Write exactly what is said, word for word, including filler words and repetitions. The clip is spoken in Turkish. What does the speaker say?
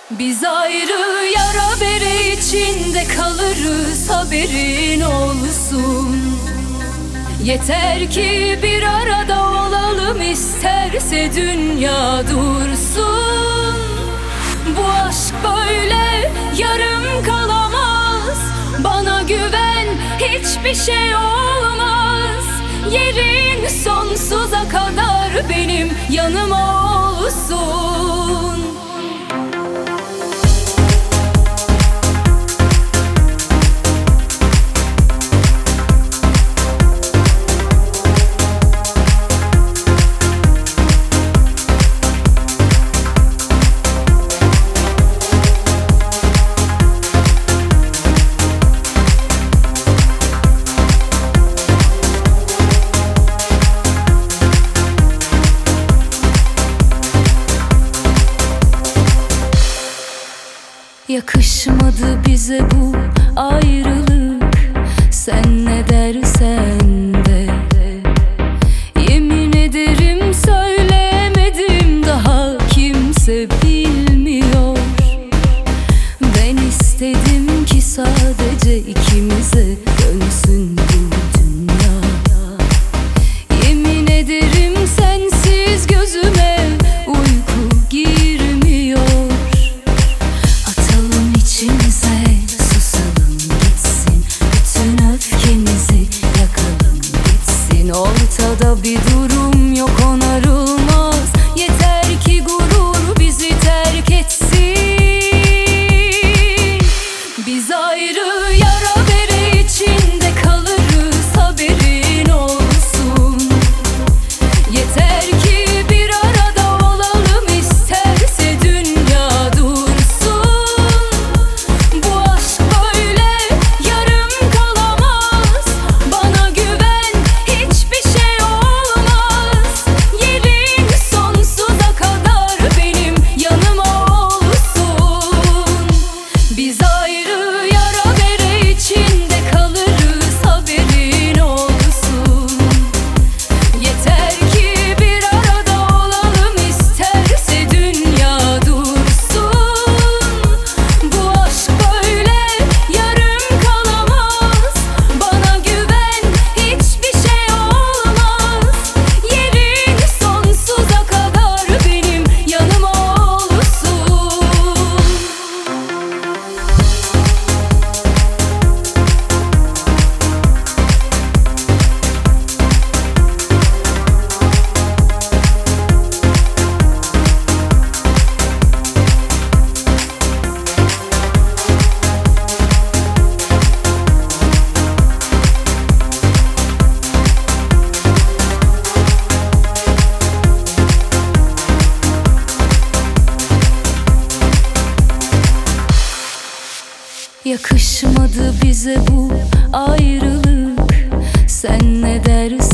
Biz ayrı yara bere içinde kalırız, haberin olsun. Yeter ki bir arada olalım, isterse dünya dursun. Bu aşk böyle yarım kalamaz, bana güven, hiçbir şey olmaz. Yerin sonsuza kadar benim yanım olsun. Yakışmadı bize bu ayrılık, sen ne dersen de. Yemin ederim söylemedim, daha kimse bilmiyor. Ben istedim ki sadece ikimize dönsün bu dünya. Yemin ederim sensiz gözüme uyku girmiyor. İçimize susalım gitsin, bütün öfkemizi yakalım gitsin. Ortada bir durum yok, onarılmaz. Yeter ki gurur bizi terk etsin. Biz ayrı yara bere içinde kalırız, haberin olsun. Yeter ki bir arada olalım, isterse dünya dursun. Yakışmadı bize bu ayrılık, sen ne dersin?